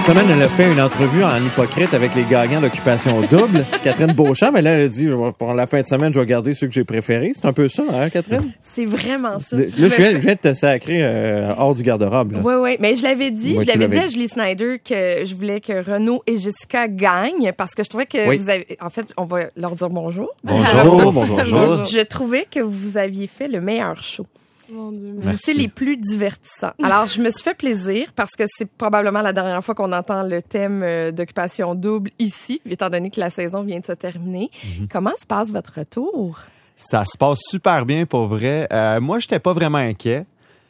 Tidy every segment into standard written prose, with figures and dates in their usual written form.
Cette semaine, elle a fait une entrevue en hypocrite avec les gagnants d'Occupation Double. Catherine Beauchamp, mais là, elle a dit, pour la fin de semaine, je vais garder ceux que j'ai préférés. C'est un peu ça, hein, Catherine? C'est vraiment ça. Là, je viens de te sacrer hors du garde-robe. Oui, mais je l'avais dit, Ouais, je l'avais dit à Julie Snyder que je voulais que Renaud et Jessica gagnent parce que je trouvais que vous avez... En fait, on va leur dire bonjour. Bonjour. Je trouvais que vous aviez fait le meilleur show. Mon Dieu, Vous étiez les plus divertissants. Alors, je me suis fait plaisir parce que c'est probablement la dernière fois qu'on entend le thème d'Occupation Double ici, étant donné que la saison vient de se terminer. Comment se passe votre retour? Ça se passe super bien pour vrai. Moi, j'étais pas vraiment inquiet.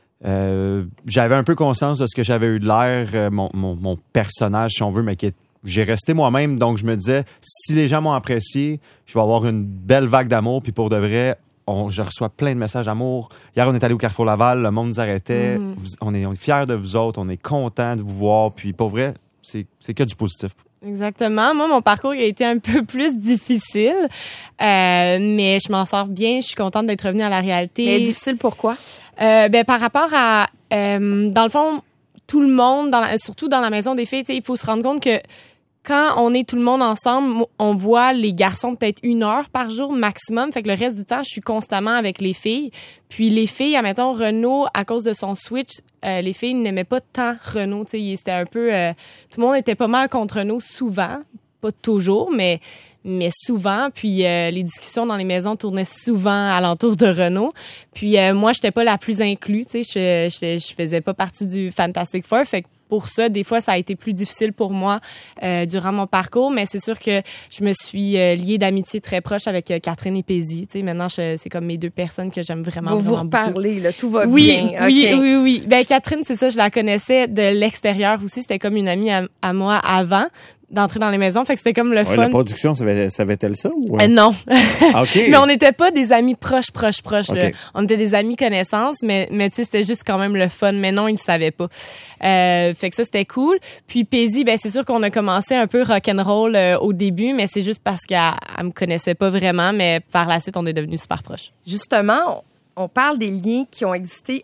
J'avais un peu conscience de ce que j'avais eu de l'air, mon personnage, si on veut, mais j'ai resté moi-même. Donc, je me disais, si les gens m'ont apprécié, je vais avoir une belle vague d'amour. Puis pour de vrai, je reçois plein de messages d'amour. Hier, on est allé au Carrefour Laval, le monde nous arrêtait. On est fiers de vous autres, on est contents de vous voir. Puis pour vrai, c'est que du positif. Exactement. Moi, mon parcours il a été un peu plus difficile, mais je m'en sors bien. Je suis contente d'être revenue à la réalité. Mais difficile pourquoi? Par rapport à, dans le fond, tout le monde, surtout dans la maison des filles, il faut se rendre compte que quand on est tout le monde ensemble, on voit les garçons peut-être 1 heure par jour maximum. Fait que le reste du temps, je suis constamment avec les filles. Puis les filles, admettons, Renaud, à cause de son switch, les filles n'aimaient pas tant Renaud. C'était un peu... tout le monde était pas mal contre Renaud souvent. Pas toujours, mais souvent. Puis les discussions dans les maisons tournaient souvent alentour de Renaud. Puis moi, j'étais pas la plus inclue. Je faisais pas partie du Fantastic Four. Fait que pour ça, des fois, ça a été plus difficile pour moi durant mon parcours, mais c'est sûr que je me suis liée d'amitié très proche avec Catherine et Paisy. Maintenant, c'est comme mes 2 personnes que j'aime vraiment, vous beaucoup. Parlez, là, tout va oui, bien. Oui, okay. oui. Ben Catherine, c'est ça, je la connaissais de l'extérieur aussi. C'était comme une amie à moi avant d'entrer dans les maisons. Fait que c'était comme le fun. La production, savait-elle ça? Ou... non. Okay. Mais on n'était pas des amis proches. Okay. Là. On était des amis connaissances, mais tu sais, c'était juste quand même le fun. Mais non, ils ne savaient pas. Fait que ça, c'était cool. Puis Paisy, ben c'est sûr qu'on a commencé un peu rock'n'roll au début, mais c'est juste parce qu'elle me connaissait pas vraiment. Mais par la suite, on est devenus super proches. Justement, on parle des liens qui ont existé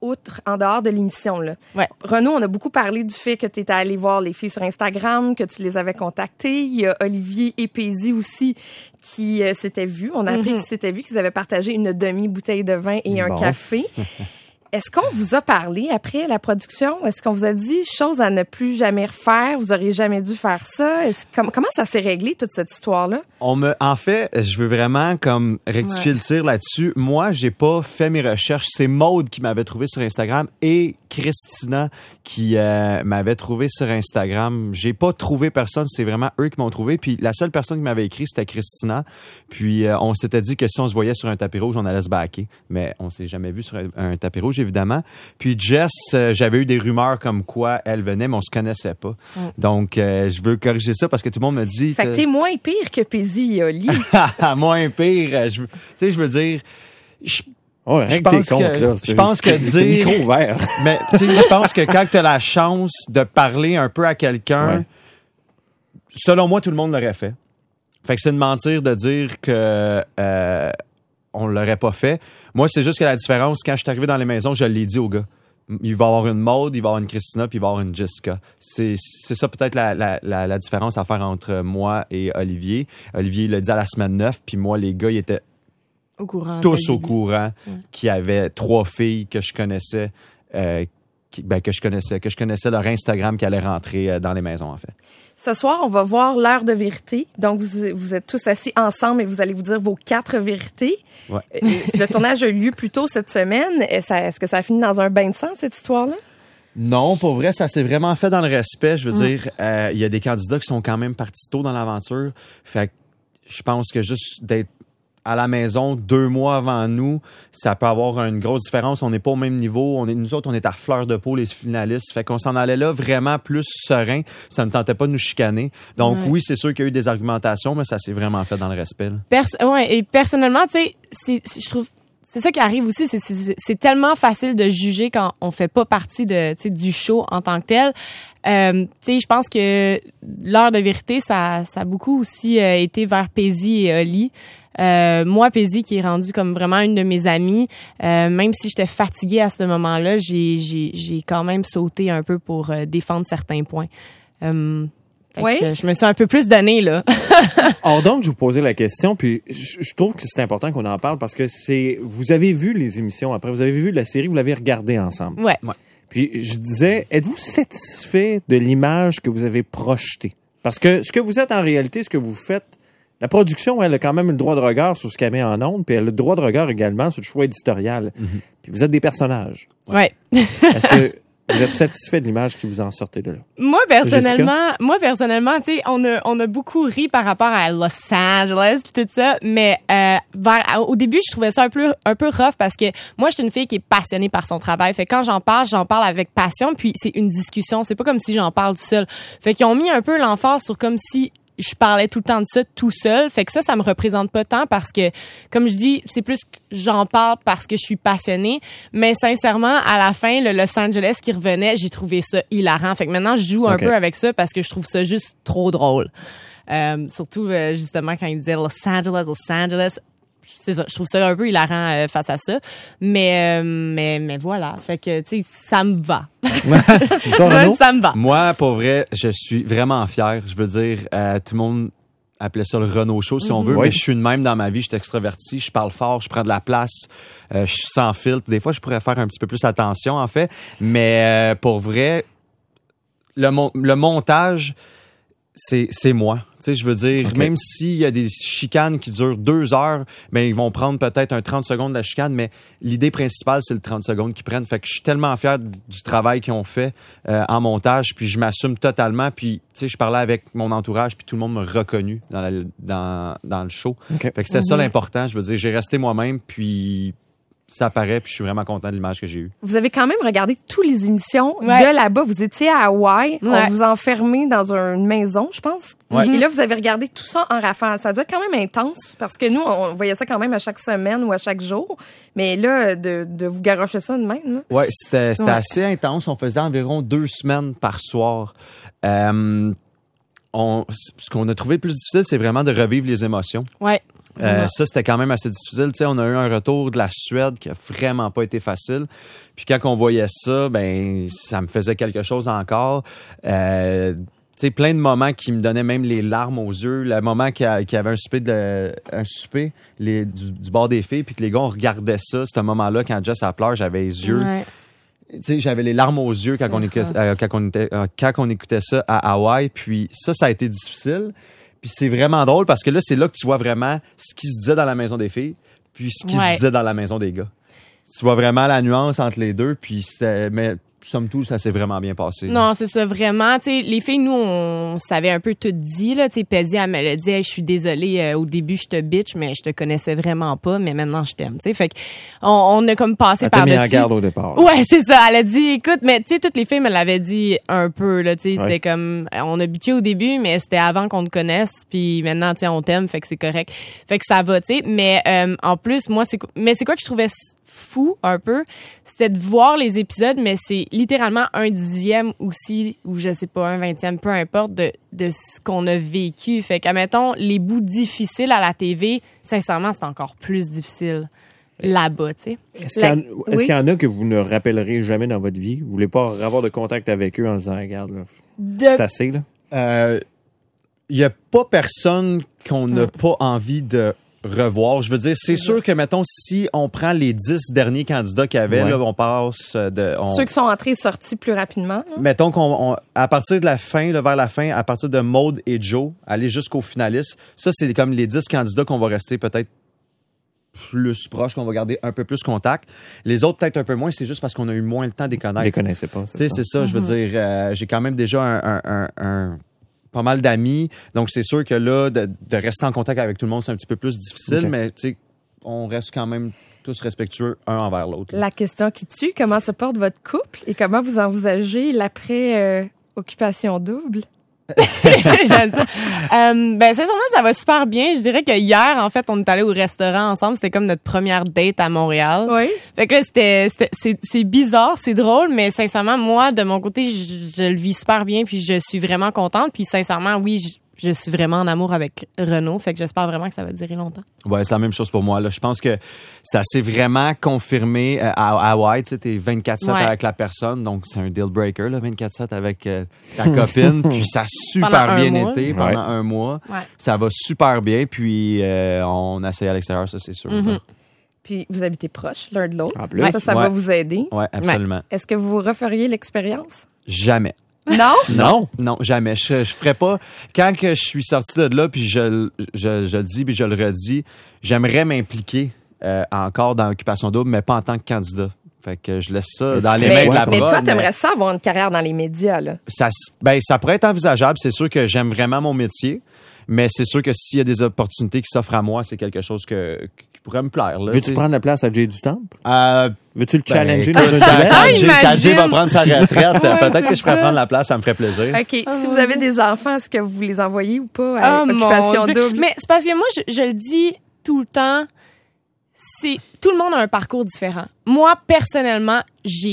en dehors de l'émission, là. Ouais. Renaud, on a beaucoup parlé du fait que tu étais allé voir les filles sur Instagram, que tu les avais contactées. Il y a Olivier et Paisy aussi qui s'étaient vus. On a appris qu'ils s'étaient vus, qu'ils avaient partagé une demi-bouteille de vin et un café. Est-ce qu'on vous a parlé après la production? Est-ce qu'on vous a dit chose à ne plus jamais refaire? Vous auriez jamais dû faire ça? Comment ça s'est réglé, toute cette histoire-là? En fait, je veux vraiment comme rectifier le tir là-dessus. Moi, j'ai pas fait mes recherches. C'est Maude qui m'avait trouvé sur Instagram et Christina qui m'avait trouvé sur Instagram. J'ai pas trouvé personne. C'est vraiment eux qui m'ont trouvé. Puis la seule personne qui m'avait écrit, c'était Christina. Puis on s'était dit que si on se voyait sur un tapis rouge, on allait se backer. Mais on s'est jamais vu sur un tapis rouge, évidemment. Puis Jess, j'avais eu des rumeurs comme quoi elle venait, mais on se connaissait pas. Donc, je veux corriger ça parce que tout le monde me dit... Fait que t'es moins pire que Paisy et Oli. Moins pire. Je veux dire... Je pense que dire... micro ouvert. Mais tu sais, je pense que quand tu as la chance de parler un peu à quelqu'un, selon moi, tout le monde l'aurait fait. Fait que c'est de mentir de dire que on l'aurait pas fait. Moi, c'est juste que la différence, quand je suis arrivé dans les maisons, je l'ai dit aux gars. Il va y avoir une Maude, il va y avoir une Christina, puis il va y avoir une Jessica. C'est ça peut-être la différence à faire entre moi et Olivier. Olivier, il l'a dit à la semaine 9, puis moi, les gars, ils étaient au courant, tous au courant qu'il y avait 3 filles que je connaissais, que je connaissais leur Instagram qui allait rentrer dans les maisons, en fait. Ce soir, on va voir l'heure de vérité. Donc, vous êtes tous assis ensemble et vous allez vous dire vos 4 vérités. Ouais. Le tournage a eu lieu plus tôt cette semaine. Est-ce que ça a fini dans un bain de sang, cette histoire-là? Non, pour vrai, ça s'est vraiment fait dans le respect. Je veux dire, il y a des candidats qui sont quand même partis tôt dans l'aventure. Fait que je pense que juste d'être à la maison 2 mois avant nous, ça peut avoir une grosse différence. On n'est pas au même niveau. Nous autres, on est à fleur de peau, les finalistes. Fait qu'on s'en allait là vraiment plus serein. Ça ne tentait pas de nous chicaner. Donc oui, c'est sûr qu'il y a eu des argumentations, mais ça s'est vraiment fait dans le respect. Et personnellement, tu sais, je trouve... C'est ça qui arrive aussi, c'est tellement facile de juger quand on fait pas partie du show en tant que tel. Je pense que l'heure de vérité, ça a beaucoup aussi été vers Paisy et Oli. Moi, Paisy, qui est rendu comme vraiment une de mes amies, même si j'étais fatiguée à ce moment-là, j'ai quand même sauté un peu pour défendre certains points. Fait que je me suis un peu plus donnée, là. Or donc, je vous posais la question, puis je trouve que c'est important qu'on en parle parce que vous avez vu les émissions après, vous avez vu la série, vous l'avez regardée ensemble. Ouais. Puis je disais, êtes-vous satisfait de l'image que vous avez projetée? Parce que ce que vous êtes en réalité, ce que vous faites, la production, elle a quand même le droit de regard sur ce qu'elle met en ondes, puis elle a le droit de regard également sur le choix éditorial. Puis vous êtes des personnages. Ouais. Est-ce que vous êtes satisfait de l'image qui vous en sortez de là? Moi personnellement, tu sais, on a beaucoup ri par rapport à Los Angeles puis tout ça, mais au début, je trouvais ça un peu rough parce que moi, je suis une fille qui est passionnée par son travail. Fait que quand j'en parle avec passion, puis c'est une discussion. C'est pas comme si j'en parle tout seul. Fait qu'ils ont mis un peu l'emphase sur comme si je parlais tout le temps de ça tout seul. Fait que ça me représente pas tant parce que, comme je dis, c'est plus que j'en parle parce que je suis passionnée. Mais sincèrement, à la fin, le Los Angeles qui revenait, j'ai trouvé ça hilarant. Fait que maintenant, je joue un peu avec ça parce que je trouve ça juste trop drôle. Surtout, justement, quand il disait Los Angeles. C'est ça, je trouve ça un peu hilarant face à ça. Mais voilà. Fait que, tu sais, ça me va. Ça me va. Moi, pour vrai, je suis vraiment fier. Je veux dire, tout le monde appelait ça le Renault Show, si on veut. Oui. Mais je suis de même dans ma vie. Je suis extraverti, je parle fort, je prends de la place, je suis sans filtre. Des fois, je pourrais faire un petit peu plus attention, en fait. Mais pour vrai, le montage, c'est moi. Tu sais, je veux dire, même s'il y a des chicanes qui durent 2 heures, ben ils vont prendre peut-être un 30 secondes de la chicane, mais l'idée principale, c'est le 30 secondes qu'ils prennent. Fait que je suis tellement fier du travail qu'ils ont fait en montage, puis je m'assume totalement. Puis, tu sais, je parlais avec mon entourage, puis tout le monde m'a reconnu dans le show. Fait que c'était ça l'important. Je veux dire, j'ai resté moi-même, puis ça paraît, puis je suis vraiment content de l'image que j'ai eue. Vous avez quand même regardé toutes les émissions de là-bas. Vous étiez à Hawaï, on vous enfermait dans une maison, je pense. Ouais. Et là, vous avez regardé tout ça en rafale. Ça doit être quand même intense, parce que nous, on voyait ça quand même à chaque semaine ou à chaque jour. Mais là, de vous garrocher ça de même, là. Ouais, c'était assez intense. On faisait environ 2 semaines par soir. Ce qu'on a trouvé le plus difficile, c'est vraiment de revivre les émotions. Ouais. Ça, c'était quand même assez difficile. Tu sais, on a eu un retour de la Suède qui a vraiment pas été facile. Puis quand on voyait ça, ben ça me faisait quelque chose encore. Tu sais, plein de moments qui me donnaient même les larmes aux yeux. Le moment qu'il y avait un souper du bord des filles, puis que les gars, on regardait ça. C'était un moment-là, quand Jess a pleuré, j'avais les yeux. Ouais. Tu sais, j'avais les larmes aux yeux quand on écoutait ça à Hawaï. Puis ça a été difficile. Puis c'est vraiment drôle parce que là, c'est là que tu vois vraiment ce qui se disait dans la maison des filles, puis ce qui se disait dans la maison des gars. Tu vois vraiment la nuance entre les deux, puis mais somme toute, ça s'est vraiment bien passé. Non, c'est ça, vraiment. Tu sais, les filles, nous, on savait un peu tout dit, là. Tu sais, Pezzi, elle me l'a dit, hey, je suis désolée, au début, je te bitch, mais je te connaissais vraiment pas, mais maintenant, je t'aime, tu sais. Fait que, on a comme passé par-dessus. Elle t'a mis en garde au départ. Là. Ouais, c'est ça. Elle a dit, écoute, mais tu sais, toutes les filles me l'avaient dit un peu, là, tu sais. C'était comme, on a bitché au début, mais c'était avant qu'on te connaisse, puis maintenant, tu sais, on t'aime, fait que c'est correct. Fait que ça va, tu sais. Mais, en plus, moi, c'est quoi que je trouvais fou un peu, c'était de voir les épisodes, mais c'est littéralement 1/10 aussi, ou je sais pas, 1/20, peu importe, de ce qu'on a vécu. Fait qu'admettons, les bouts difficiles à la TV, sincèrement, c'est encore plus difficile là-bas, tu sais. Est-ce qu'il y en a que vous ne rappellerez jamais dans votre vie? Vous voulez pas avoir de contact avec eux en disant, regarde, là, c'est assez, là? Il y a pas personne qu'on n'a pas envie de revoir. Je veux dire, c'est sûr que, mettons, si on prend les 10 derniers candidats qu'il y avait, là, on passe de... Ceux qui sont entrés et sortis plus rapidement. Là. Mettons à partir de la fin, là, vers la fin, à partir de Maude et Joe, aller jusqu'aux finalistes, ça, c'est comme les 10 candidats qu'on va rester peut-être plus proches, qu'on va garder un peu plus contact. Les autres, peut-être un peu moins, c'est juste parce qu'on a eu moins le temps de les connaître. Vous les connaissez pas, c'est ça. Je veux dire, j'ai quand même déjà un pas mal d'amis. Donc, c'est sûr que là, de rester en contact avec tout le monde, c'est un petit peu plus difficile, mais tu sais, on reste quand même tous respectueux un envers l'autre. La question qui tue, comment se porte votre couple et comment vous envisagez l'après-occupation double? J'aime ça. Sincèrement, ça va super bien. Je dirais que hier, en fait, on est allé au restaurant ensemble. C'était comme notre première date à Montréal. Oui. Fait que là, c'est bizarre, c'est drôle, mais sincèrement, moi, de mon côté, je le vis super bien, puis je suis vraiment contente. Puis sincèrement, oui, Puis je suis vraiment en amour avec Renaud, fait que j'espère vraiment que ça va durer longtemps. Ouais, c'est la même chose pour moi. Là. Je pense que ça s'est vraiment confirmé à Hawaï. Tu sais, t'es 24/7 avec la personne, donc c'est un deal breaker, là, 24/7 avec ta copine. Puis ça a super bien été pendant un mois. Ouais. Ça va super bien. Puis on essaye à l'extérieur, ça c'est sûr. Puis vous habitez proche l'un de l'autre. En plus. Ça va vous aider. Ouais, absolument. Est-ce que vous referiez l'expérience? Jamais. Non? Non, jamais. Je ferais pas. Quand que je suis sorti de là, puis je le dis, puis je le redis, j'aimerais m'impliquer encore dans l'occupation double, mais pas en tant que candidat. Fait que je laisse ça dans les mains de la Mais brogue. toi, t'aimerais ça avoir une carrière dans les médias, là? Ça pourrait être envisageable. C'est sûr que j'aime vraiment mon métier, mais c'est sûr que s'il y a des opportunités qui s'offrent à moi, c'est quelque chose qui pourrait me plaire. Là, Veux-tu prendre la place à Jay du Temple? Veux-tu le challenger Ben, dans un duel? quand Jay va prendre sa retraite, peut-être que je pourrais prendre la place, ça me ferait plaisir. OK. Si vous avez des enfants, est-ce que vous les envoyez ou pas à Occupation double? Mais c'est parce que moi, je le dis tout le temps, tout le monde a un parcours différent. Moi, personnellement,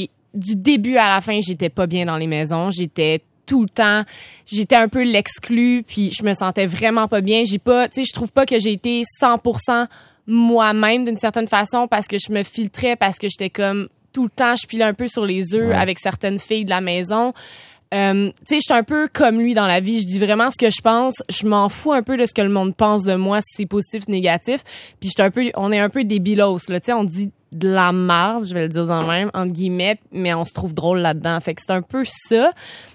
du début à la fin, j'étais pas bien dans les maisons. J'étais tout le temps, j'étais un peu l'exclu, puis je me sentais vraiment pas bien. Je trouve pas que j'ai été 100% moi-même d'une certaine façon parce que je me filtrais, parce que j'étais comme tout le temps, je pilais un peu sur les œufs avec certaines filles de la maison. J'étais un peu comme lui dans la vie. Je dis vraiment ce que je pense. Je m'en fous un peu de ce que le monde pense de moi, si c'est positif ou négatif. Puis on est un peu débilos, là. Tu sais, on dit de la merde, je vais le dire dans le même, entre guillemets, mais on se trouve drôle là-dedans. Fait que c'est un peu ça.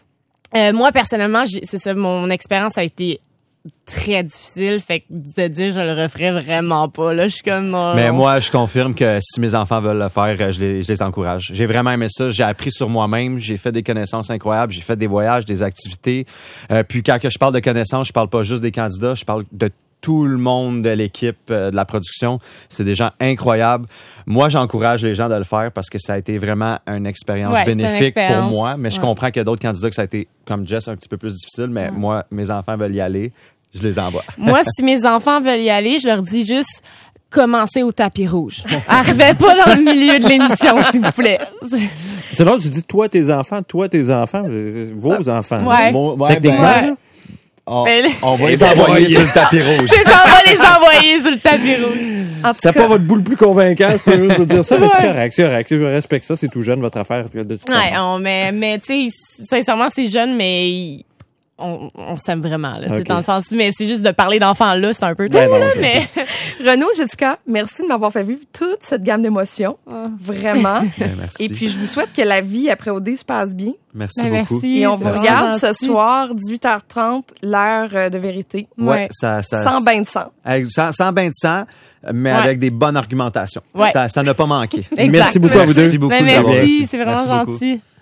Moi, personnellement, c'est ça, mon expérience a été très difficile, fait que de dire je le referais vraiment pas, là, je suis comme non. Mais moi, je confirme que si mes enfants veulent le faire, je les encourage. J'ai vraiment aimé ça, j'ai appris sur moi-même, j'ai fait des connaissances incroyables, j'ai fait des voyages, des activités. Puis quand que je parle de connaissances, je parle pas juste des candidats, je parle de tout le monde de l'équipe de la production. C'est des gens incroyables. Moi, j'encourage les gens de le faire parce que ça a été vraiment une expérience bénéfique pour moi. Mais je comprends qu'il y a d'autres candidats que ça a été, comme Jess, un petit peu plus difficile. Mais moi, mes enfants veulent y aller. Je les envoie. Moi, si mes enfants veulent y aller, je leur dis juste commencez au tapis rouge. Arrivez pas dans le milieu de l'émission, s'il vous plaît. C'est drôle, tu dis toi, tes enfants, vos enfants. Ouais. Techniquement, là. On va les envoyer sur le tapis rouge. C'est ça, on va les envoyer sur le tapis rouge. C'est pas votre boule plus convaincant, je peux juste vous dire ça, mais c'est correct. Je respecte ça, c'est tout jeune, votre affaire. De toute façon. Mais tu sais, sincèrement, c'est jeune, mais on s'aime vraiment, là. Okay. Dans le sens, mais c'est juste de parler d'enfants là, c'est un peu là, mais. Renaud, Jessica, merci de m'avoir fait vivre toute cette gamme d'émotions. Vraiment. Merci. Et puis, je vous souhaite que la vie après OD se passe bien. Merci beaucoup. Merci. Et on vous regarde ce soir, 18h30, l'heure de vérité. Ouais. Sans bain de sang. Sans bain de sang, mais avec des bonnes argumentations. Ouais. Ça n'a pas manqué. Exact. Merci beaucoup à vous deux. Merci beaucoup. Merci, c'est vraiment gentil.